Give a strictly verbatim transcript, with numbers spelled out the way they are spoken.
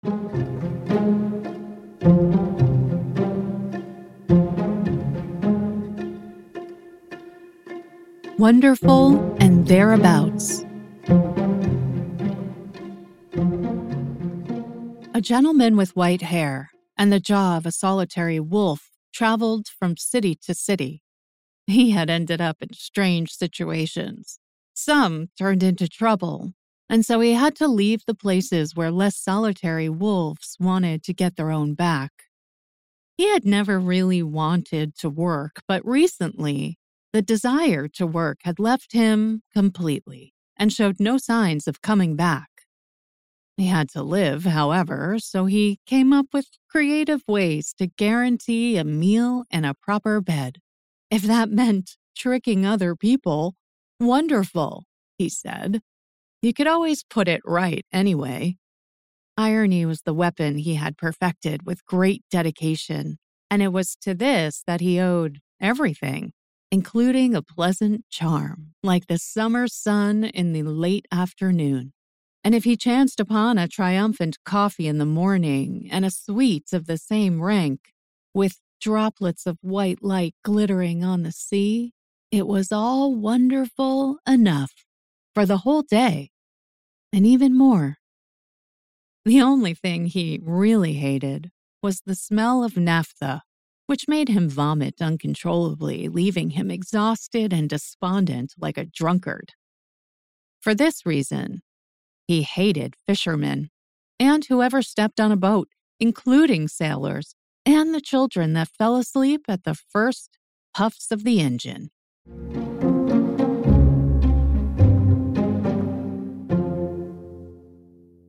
Wonderful and Thereabouts. A gentleman with white hair and the jaw of a solitary wolf traveled from city to city. He had ended up in strange situations. Some turned into trouble, and so he had to leave the places where less solitary wolves wanted to get their own back. He had never really wanted to work, but recently, the desire to work had left him completely and showed no signs of coming back. He had to live, however, so he came up with creative ways to guarantee a meal and a proper bed. If that meant tricking other people, wonderful, he said. You could always put it right anyway. Irony was the weapon he had perfected with great dedication, and it was to this that he owed everything, including a pleasant charm like the summer sun in the late afternoon. And if he chanced upon a triumphant coffee in the morning and a sweet of the same rank, with droplets of white light glittering on the sea, it was all wonderful enough for the whole day, and even more. The only thing he really hated was the smell of naphtha, which made him vomit uncontrollably, leaving him exhausted and despondent like a drunkard. For this reason, he hated fishermen and whoever stepped on a boat, including sailors and the children that fell asleep at the first puffs of the engine.